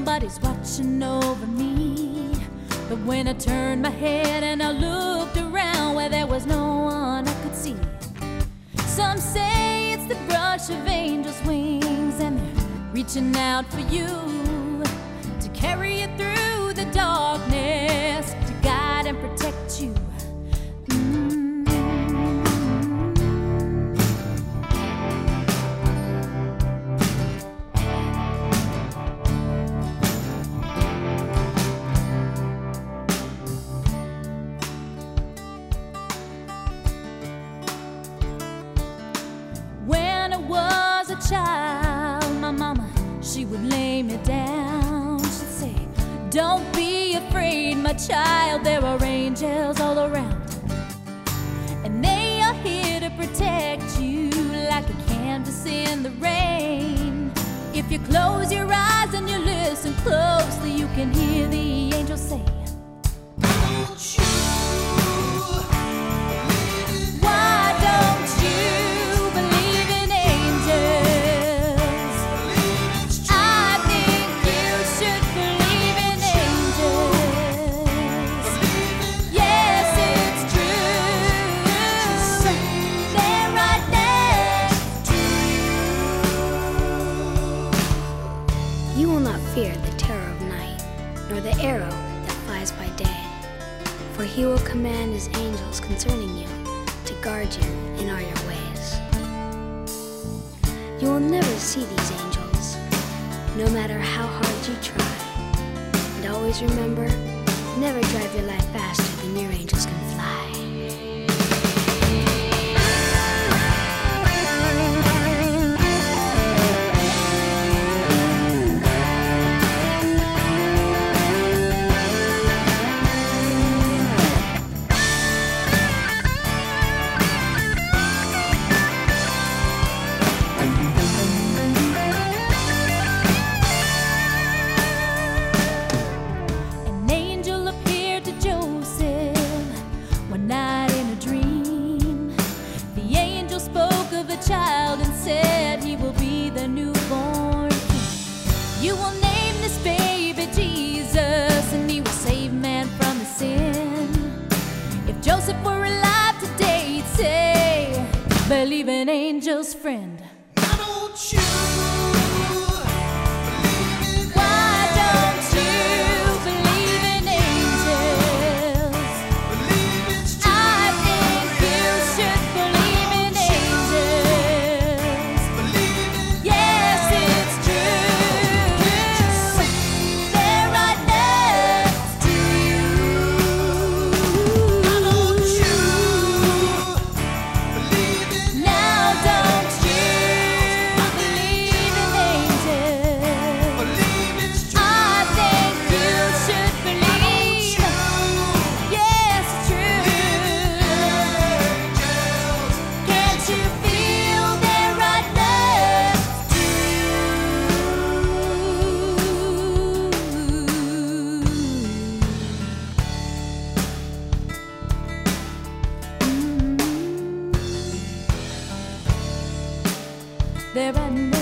somebody's watching over me. But when I turned my head and I looked around where there was no one I could see, some say it's the brush of angels' wings, and they're reaching out for you to carry you through the darkness, to guide and protect you. When I was a child, my mama, she would lay me down. She'd say, "Don't be afraid, my child, there are angels all around, and they are here to protect you like a canvas in the rain. If you close your eyes and you listen closely, you can hear the angels say, don't you You will not fear the terror of night, nor the arrow that flies by day. For he will command his angels concerning you, to guard you in all your ways. You will never see these angels, no matter how hard you try. And always remember, never drive your life faster than your angels can fly. Child and said he will be the newborn king. You will name this baby Jesus, and he will save man from his sin. If Joseph were alive today, he'd say, believe in angels, friend. Why don't you? There are no